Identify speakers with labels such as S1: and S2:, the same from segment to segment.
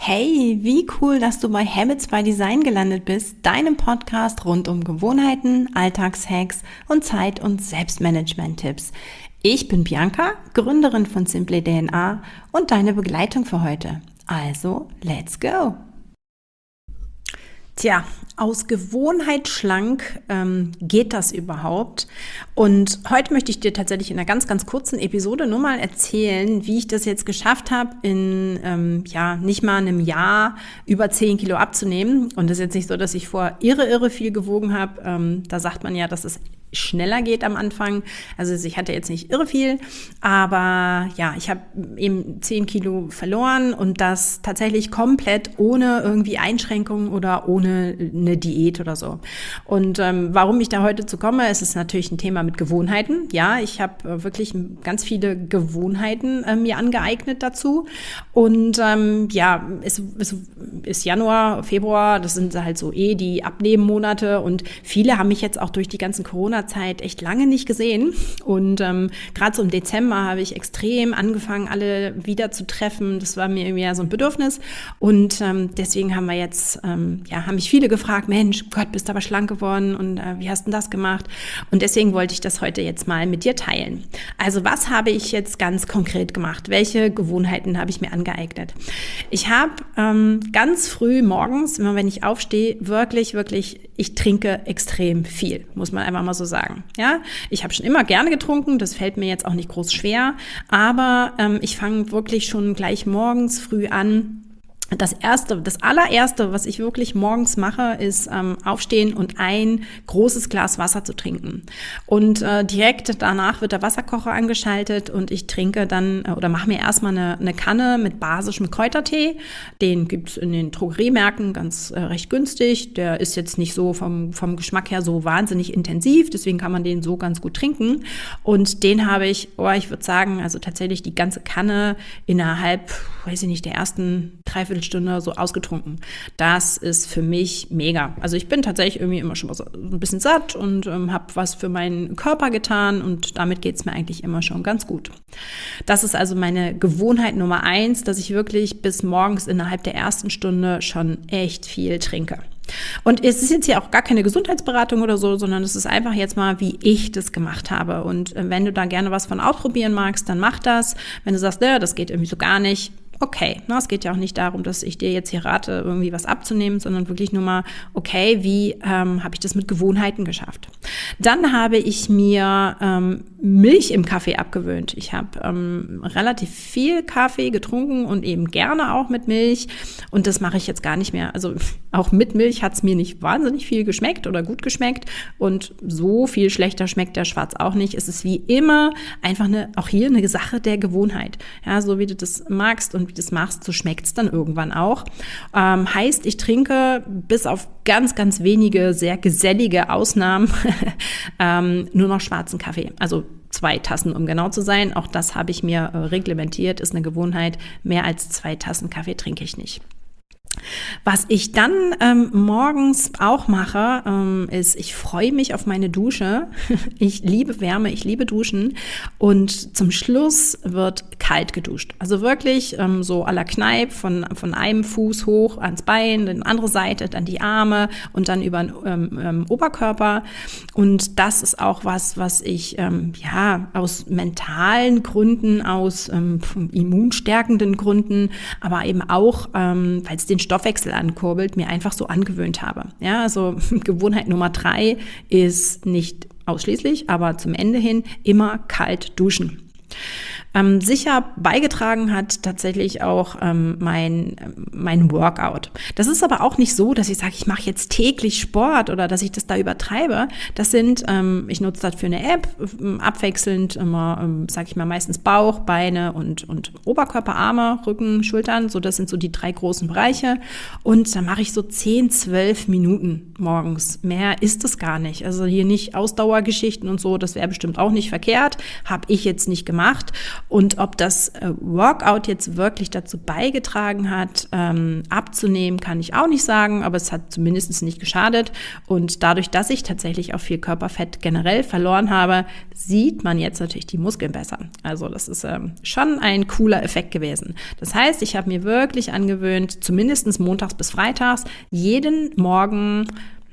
S1: Hey, wie cool, dass du bei Habits by Design gelandet bist, deinem Podcast rund um Gewohnheiten, Alltagshacks und Zeit- und Selbstmanagement-Tipps. Ich bin Bianca, Gründerin von Simply DNA und deine Begleitung für heute. Also, let's go! Tja, aus Gewohnheit schlank geht das überhaupt? Und heute möchte ich dir tatsächlich in einer ganz, ganz kurzen Episode nur mal erzählen, wie ich das jetzt geschafft habe, in nicht mal einem Jahr über 10 Kilo abzunehmen. Und das ist jetzt nicht so, dass ich vorher irre viel gewogen habe. Da sagt man ja, dass es schneller geht am Anfang. Also ich hatte jetzt nicht irre viel, aber ja, ich habe eben 10 Kilo verloren und das tatsächlich komplett ohne irgendwie Einschränkungen oder ohne eine Diät oder so. Und warum ich da heute zu komme, es ist natürlich ein Thema mit Gewohnheiten. Ja, ich habe wirklich ganz viele Gewohnheiten mir angeeignet dazu. Und es ist Januar, Februar, das sind halt so die Abnehmmonate und viele haben mich jetzt auch durch die ganzen Corona-Zeit echt lange nicht gesehen. Und gerade so im Dezember habe ich extrem angefangen, alle wieder zu treffen. Das war mir irgendwie so ein Bedürfnis. Und deswegen haben wir jetzt, haben mich viele gefragt, Mensch, Gott, bist aber schlank geworden und wie hast du das gemacht? Und deswegen wollte ich das heute jetzt mal mit dir teilen. Also was habe ich jetzt ganz konkret gemacht? Welche Gewohnheiten habe ich mir angeeignet? Ich habe ganz früh morgens, immer wenn ich aufstehe, wirklich, ich trinke extrem viel, muss man einfach mal so sagen. Ja, ich habe schon immer gerne getrunken, das fällt mir jetzt auch nicht groß schwer, aber ich fange wirklich schon gleich morgens früh an. Das allererste, was ich wirklich morgens mache, ist aufstehen und ein großes Glas Wasser zu trinken. Und direkt danach wird der Wasserkocher angeschaltet und ich trinke dann oder mache mir erstmal eine Kanne mit basischem Kräutertee. Den gibt's in den Drogeriemärkten ganz recht günstig. Der ist jetzt nicht so vom Geschmack her so wahnsinnig intensiv, deswegen kann man den so ganz gut trinken. Und den habe ich würde sagen, also tatsächlich die ganze Kanne innerhalb, der ersten Dreiviertelstunde so ausgetrunken. Das ist für mich mega. Also ich bin tatsächlich irgendwie immer schon mal so ein bisschen satt und habe was für meinen Körper getan und damit geht's mir eigentlich immer schon ganz gut. Das ist also meine Gewohnheit Nummer 1, dass ich wirklich bis morgens innerhalb der ersten Stunde schon echt viel trinke. Und es ist jetzt hier auch gar keine Gesundheitsberatung oder so, sondern es ist einfach jetzt mal, wie ich das gemacht habe. Und wenn du da gerne was von ausprobieren magst, dann mach das. Wenn du sagst, das geht irgendwie so gar nicht, okay, es geht ja auch nicht darum, dass ich dir jetzt hier rate, irgendwie was abzunehmen, sondern wirklich nur mal, okay, wie habe ich das mit Gewohnheiten geschafft? Dann habe ich mir Milch im Kaffee abgewöhnt. Ich habe relativ viel Kaffee getrunken und eben gerne auch mit Milch und das mache ich jetzt gar nicht mehr. Also auch mit Milch hat es mir nicht wahnsinnig viel geschmeckt oder gut geschmeckt und so viel schlechter schmeckt der Schwarz auch nicht. Es ist wie immer einfach auch hier eine Sache der Gewohnheit. Ja, so wie du das magst und wie du das machst, so schmeckt es dann irgendwann auch. Heißt, ich trinke bis auf ganz, ganz wenige sehr gesellige Ausnahmen nur noch schwarzen Kaffee. Also 2 Tassen, um genau zu sein. Auch das habe ich mir reglementiert, ist eine Gewohnheit. Mehr als 2 Tassen Kaffee trinke ich nicht. Was ich dann morgens auch mache, ist, ich freue mich auf meine Dusche. Ich liebe Wärme, ich liebe Duschen. Und zum Schluss wird kalt geduscht. Also wirklich so à la Kneipp von einem Fuß hoch ans Bein, dann andere Seite, dann die Arme und dann über den Oberkörper. Und das ist auch was ich aus mentalen Gründen, aus immunstärkenden Gründen, aber eben auch, weil es den Stoffwechsel ankurbelt, mir einfach so angewöhnt habe. Ja, also Gewohnheit Nummer 3 ist nicht ausschließlich, aber zum Ende hin immer kalt duschen. Sicher beigetragen hat tatsächlich auch mein Workout. Das ist aber auch nicht so, dass ich sage, ich mache jetzt täglich Sport oder dass ich das da übertreibe. Das sind, ich nutze das für eine App, abwechselnd immer, meistens Bauch, Beine und Oberkörper, Arme, Rücken, Schultern. So, das sind so die 3 großen Bereiche. Und dann mache ich so 10-12 Minuten morgens. Mehr ist es gar nicht. Also hier nicht Ausdauergeschichten und so, das wäre bestimmt auch nicht verkehrt. Habe ich jetzt nicht gemacht. Und ob das Workout jetzt wirklich dazu beigetragen hat, abzunehmen, kann ich auch nicht sagen, aber es hat zumindest nicht geschadet. Und dadurch, dass ich tatsächlich auch viel Körperfett generell verloren habe, sieht man jetzt natürlich die Muskeln besser. Also das ist schon ein cooler Effekt gewesen. Das heißt, ich habe mir wirklich angewöhnt, zumindest montags bis freitags, jeden Morgen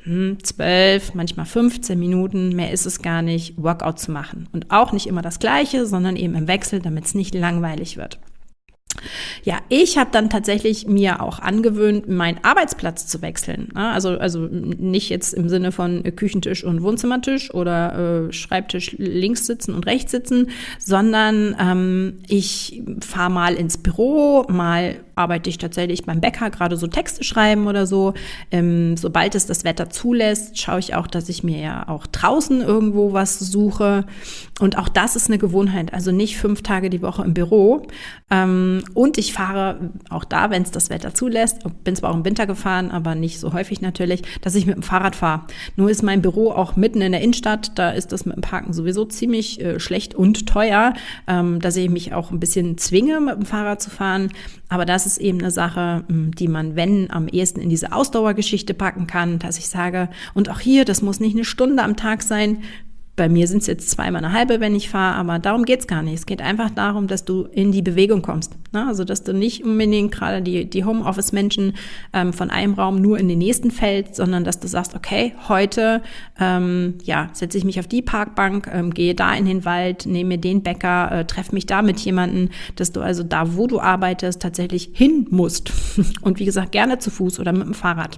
S1: 12, manchmal 15 Minuten, mehr ist es gar nicht, Workout zu machen. Und auch nicht immer das Gleiche, sondern eben im Wechsel, damit es nicht langweilig wird. Ja, ich habe dann tatsächlich mir auch angewöhnt, meinen Arbeitsplatz zu wechseln. Also nicht jetzt im Sinne von Küchentisch und Wohnzimmertisch oder Schreibtisch links sitzen und rechts sitzen, sondern ich fahre mal ins Büro, mal arbeite ich tatsächlich beim Bäcker, gerade so Texte schreiben oder so. Sobald es das Wetter zulässt, schaue ich auch, dass ich mir ja auch draußen irgendwo was suche. Und auch das ist eine Gewohnheit, also nicht 5 Tage die Woche im Büro. Und ich fahre auch da, wenn es das Wetter zulässt, bin zwar auch im Winter gefahren, aber nicht so häufig natürlich, dass ich mit dem Fahrrad fahre. Nur ist mein Büro auch mitten in der Innenstadt, da ist das mit dem Parken sowieso ziemlich schlecht und teuer, dass ich mich auch ein bisschen zwinge, mit dem Fahrrad zu fahren. Aber das ist eben eine Sache, die man, wenn, am ehesten in diese Ausdauergeschichte packen kann, dass ich sage, und auch hier, das muss nicht eine Stunde am Tag sein. Bei mir sind es jetzt 2,5, wenn ich fahre, aber darum geht's gar nicht. Es geht einfach darum, dass du in die Bewegung kommst. Ne? Also, dass du nicht unbedingt gerade die Homeoffice-Menschen von einem Raum nur in den nächsten fällst, sondern dass du sagst, okay, heute setze ich mich auf die Parkbank, gehe da in den Wald, nehme mir den Bäcker, treffe mich da mit jemandem, dass du also da, wo du arbeitest, tatsächlich hin musst. Und wie gesagt, gerne zu Fuß oder mit dem Fahrrad.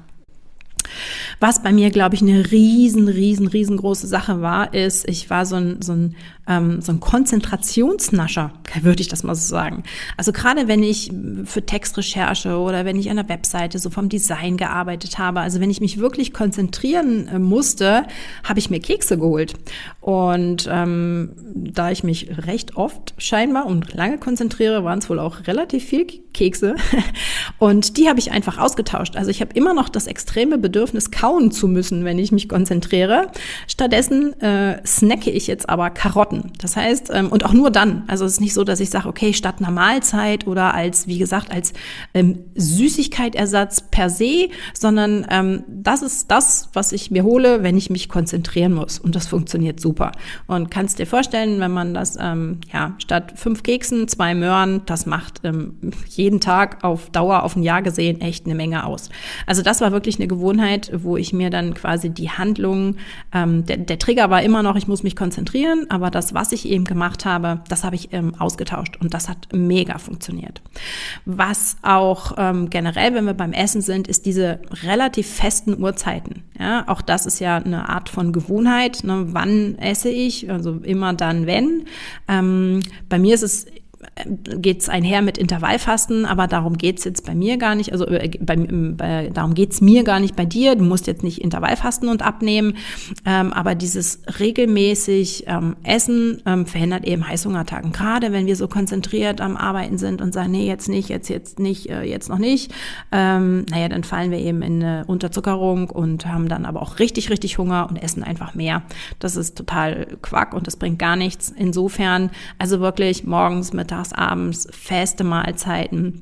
S1: Was bei mir, glaube ich, eine riesengroße Sache war, ist, ich war so ein Konzentrationsnascher, würde ich das mal so sagen. Also gerade wenn ich für Textrecherche oder wenn ich an der Webseite so vom Design gearbeitet habe, also wenn ich mich wirklich konzentrieren musste, habe ich mir Kekse geholt. Und da ich mich recht oft scheinbar und lange konzentriere, waren es wohl auch relativ viel Kekse. Und die habe ich einfach ausgetauscht. Also ich habe immer noch das extreme Bedürfnis, kauen zu müssen, wenn ich mich konzentriere. Stattdessen snacke ich jetzt aber Karotten. Das heißt, und auch nur dann. Also es ist nicht so, dass ich sage, okay, statt einer Mahlzeit oder als, wie gesagt, als Süßigkeitersatz per se, sondern das ist das, was ich mir hole, wenn ich mich konzentrieren muss. Und das funktioniert super. Und kannst dir vorstellen, wenn man das statt 5 Keksen, 2 Möhren, das macht jeden Tag auf Dauer, auf ein Jahr gesehen, echt eine Menge aus. Also das war wirklich eine Gewohnheit, wo ich mir dann quasi die Handlung, der Trigger war immer noch, ich muss mich konzentrieren, aber das, was ich eben gemacht habe, das habe ich ausgetauscht und das hat mega funktioniert. Was auch generell, wenn wir beim Essen sind, ist diese relativ festen Uhrzeiten. Ja, auch das ist ja eine Art von Gewohnheit. Ne? Wann esse ich? Also immer dann, wenn. Bei mir geht's einher mit Intervallfasten, aber darum geht's jetzt bei mir gar nicht, also darum geht's mir gar nicht bei dir, du musst jetzt nicht Intervallfasten und abnehmen, aber dieses regelmäßig Essen verhindert eben Heißhungertagen, gerade wenn wir so konzentriert am Arbeiten sind und sagen, nee, jetzt nicht, jetzt nicht, jetzt noch nicht, dann fallen wir eben in eine Unterzuckerung und haben dann aber auch richtig Hunger und essen einfach mehr. Das ist total Quack und das bringt gar nichts. Insofern, also wirklich morgens, mittags, abends, feste Mahlzeiten.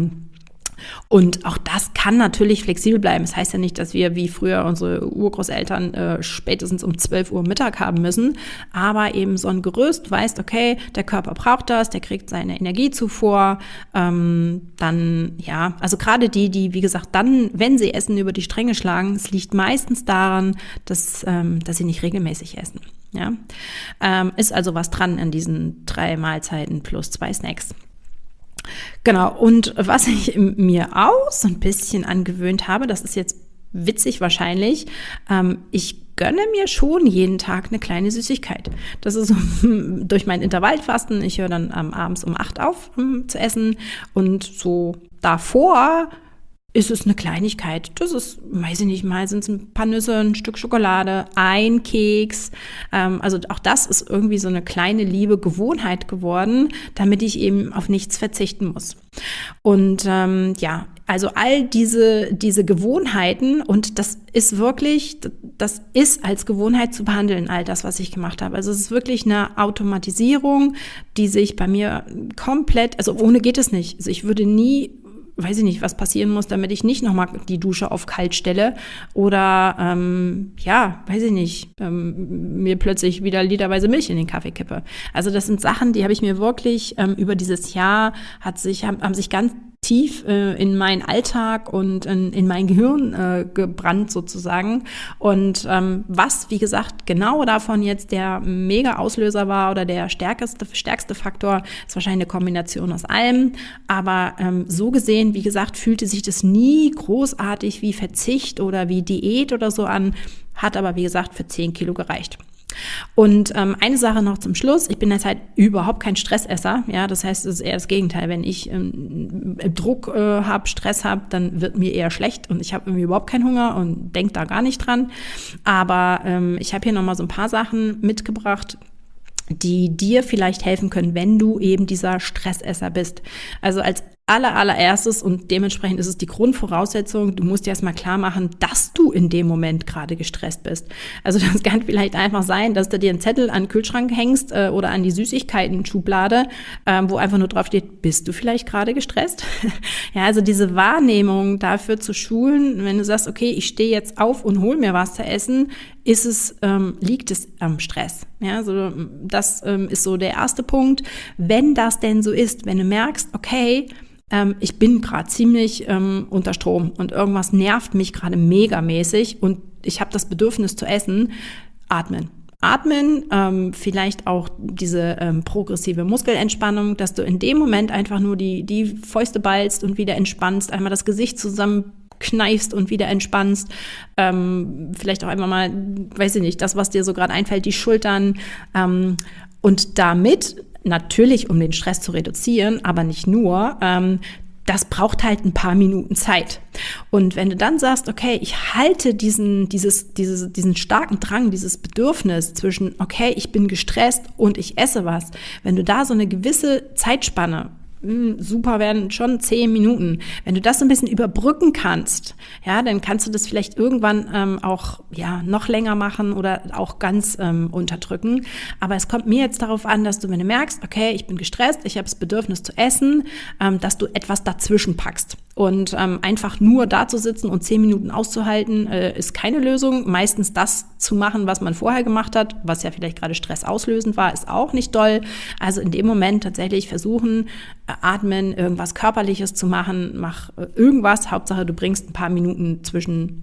S1: Und auch das kann natürlich flexibel bleiben. Das heißt ja nicht, dass wir wie früher unsere Urgroßeltern spätestens um 12 Uhr Mittag haben müssen, aber eben so ein Gerüst, weißt, okay, der Körper braucht das, der kriegt seine Energiezufuhr, dann, ja, also gerade die, wie gesagt, dann, wenn sie essen, über die Stränge schlagen, es liegt meistens daran, dass sie nicht regelmäßig essen. Ja, ist also was dran an diesen 3 Mahlzeiten plus 2 Snacks. Genau, und was ich mir auch so ein bisschen angewöhnt habe, das ist jetzt witzig wahrscheinlich, ich gönne mir schon jeden Tag eine kleine Süßigkeit. Das ist durch mein Intervallfasten, ich höre dann abends um 8 auf zu essen und so davor ist es eine Kleinigkeit. Das ist, weiß ich nicht mal, sind es ein paar Nüsse, ein Stück Schokolade, ein Keks. Also auch das ist irgendwie so eine kleine liebe Gewohnheit geworden, damit ich eben auf nichts verzichten muss. Und Also all diese Gewohnheiten, und das ist als Gewohnheit zu behandeln, all das, was ich gemacht habe. Also es ist wirklich eine Automatisierung, die sich bei mir komplett, also ohne geht es nicht. Also ich würde nie, weiß ich nicht, was passieren muss, damit ich nicht nochmal die Dusche auf kalt stelle oder, weiß ich nicht, mir plötzlich wieder literweise Milch in den Kaffee kippe. Also das sind Sachen, die habe ich mir wirklich über dieses Jahr, haben sich ganz tief in meinen Alltag und in mein Gehirn gebrannt sozusagen. Und was, wie gesagt, genau davon jetzt der mega Auslöser war oder der stärkste Faktor, ist wahrscheinlich eine Kombination aus allem. Aber so gesehen, wie gesagt, fühlte sich das nie großartig wie Verzicht oder wie Diät oder so an, hat aber, wie gesagt, für 10 Kilo gereicht. Und eine Sache noch zum Schluss, ich bin jetzt halt überhaupt kein Stressesser, ja, das heißt, es ist eher das Gegenteil, wenn ich Druck habe, Stress habe, dann wird mir eher schlecht und ich habe irgendwie überhaupt keinen Hunger und denke da gar nicht dran, aber ich habe hier nochmal so ein paar Sachen mitgebracht, die dir vielleicht helfen können, wenn du eben dieser Stressesser bist. Also als allererstes, und dementsprechend ist es die Grundvoraussetzung, du musst dir erstmal klar machen, dass du in dem Moment gerade gestresst bist. Also das kann vielleicht einfach sein, dass du dir einen Zettel an den Kühlschrank hängst oder an die Süßigkeiten-Schublade, wo einfach nur drauf steht, bist du vielleicht gerade gestresst? Ja, also diese Wahrnehmung dafür zu schulen, wenn du sagst, okay, ich stehe jetzt auf und hol mir was zu essen, liegt es am Stress. Ja, also das ist so der erste Punkt. Wenn das denn so ist, wenn du merkst, okay, ich bin gerade ziemlich unter Strom und irgendwas nervt mich gerade megamäßig und ich habe das Bedürfnis zu essen, atmen. Atmen, vielleicht auch diese progressive Muskelentspannung, dass du in dem Moment einfach nur die Fäuste ballst und wieder entspannst, einmal das Gesicht zusammenkneifst und wieder entspannst. Vielleicht auch einfach mal, weiß ich nicht, das, was dir so gerade einfällt, die Schultern. Und damit natürlich, um den Stress zu reduzieren, aber nicht nur, das braucht halt ein paar Minuten Zeit. Und wenn du dann sagst, okay, ich halte diesen starken Drang, dieses Bedürfnis zwischen, okay, ich bin gestresst und ich esse was, wenn du da so eine gewisse Zeitspanne, super werden schon 10 Minuten. Wenn du das so ein bisschen überbrücken kannst, ja, dann kannst du das vielleicht irgendwann auch noch länger machen oder auch ganz unterdrücken. Aber es kommt mir jetzt darauf an, dass du, wenn du merkst, okay, ich bin gestresst, ich habe das Bedürfnis zu essen, dass du etwas dazwischen packst. Und einfach nur da zu sitzen und 10 Minuten auszuhalten, ist keine Lösung. Meistens das zu machen, was man vorher gemacht hat, was ja vielleicht gerade stressauslösend war, ist auch nicht doll. Also in dem Moment tatsächlich versuchen, atmen, irgendwas Körperliches zu machen, mach irgendwas. Hauptsache, du bringst ein paar Minuten zwischen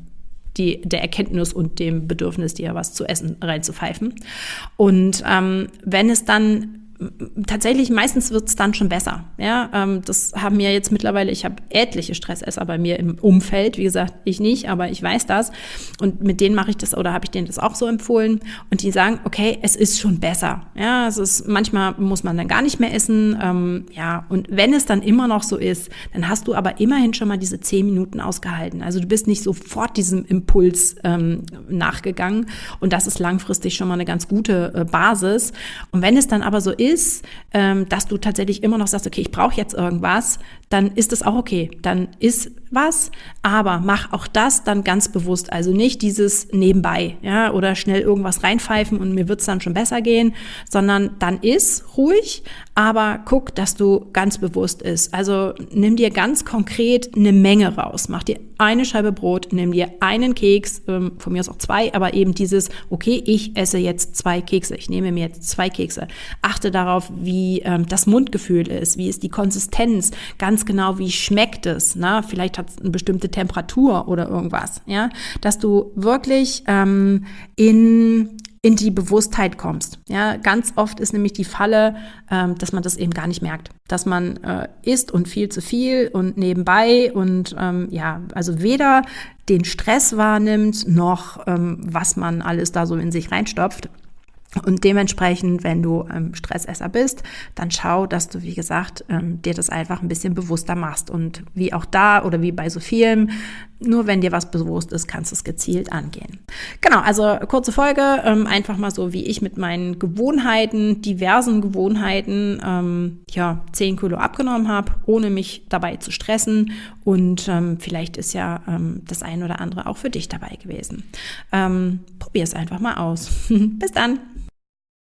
S1: der Erkenntnis und dem Bedürfnis, dir was zu essen reinzupfeifen. Und wenn es dann tatsächlich, meistens wird es dann schon besser. Ja, das haben mir jetzt mittlerweile, ich habe etliche Stressesser bei mir im Umfeld. Wie gesagt, ich nicht, aber ich weiß das. Und mit denen mache ich das oder habe ich denen das auch so empfohlen. Und die sagen, okay, es ist schon besser. Ja, manchmal muss man dann gar nicht mehr essen. Und wenn es dann immer noch so ist, dann hast du aber immerhin schon mal diese 10 Minuten ausgehalten. Also du bist nicht sofort diesem Impuls nachgegangen. Und das ist langfristig schon mal eine ganz gute Basis. Und wenn es dann aber so ist, dass du tatsächlich immer noch sagst, okay, ich brauche jetzt irgendwas, dann ist das auch okay. Dann ist was, aber mach auch das dann ganz bewusst. Also nicht dieses nebenbei, ja, oder schnell irgendwas reinpfeifen und mir wird's dann schon besser gehen, sondern dann ist ruhig, aber guck, dass du ganz bewusst ist. Also nimm dir ganz konkret eine Menge raus. Mach dir eine Scheibe Brot, nimm dir einen Keks, von mir aus auch 2, aber eben dieses, okay, ich esse jetzt 2 Kekse. Ich nehme mir jetzt 2 Kekse. Achte darauf, wie das Mundgefühl ist, wie ist die Konsistenz, ganz genau, wie schmeckt es, ne? Vielleicht hat es eine bestimmte Temperatur oder irgendwas, ja, dass du wirklich in die Bewusstheit kommst. Ja, ganz oft ist nämlich die Falle, dass man das eben gar nicht merkt, dass man isst und viel zu viel und nebenbei und also weder den Stress wahrnimmt noch was man alles da so in sich reinstopft. Und dementsprechend, wenn du Stressesser bist, dann schau, dass du, wie gesagt, dir das einfach ein bisschen bewusster machst. Und wie auch da oder wie bei so vielen, Nur wenn dir was bewusst ist, kannst du es gezielt angehen. Genau, also kurze Folge, einfach mal so, wie ich mit meinen Gewohnheiten, diversen Gewohnheiten, 10 Kilo abgenommen habe, ohne mich dabei zu stressen. Und vielleicht ist ja das ein oder andere auch für dich dabei gewesen. Probier es einfach mal aus. Bis dann!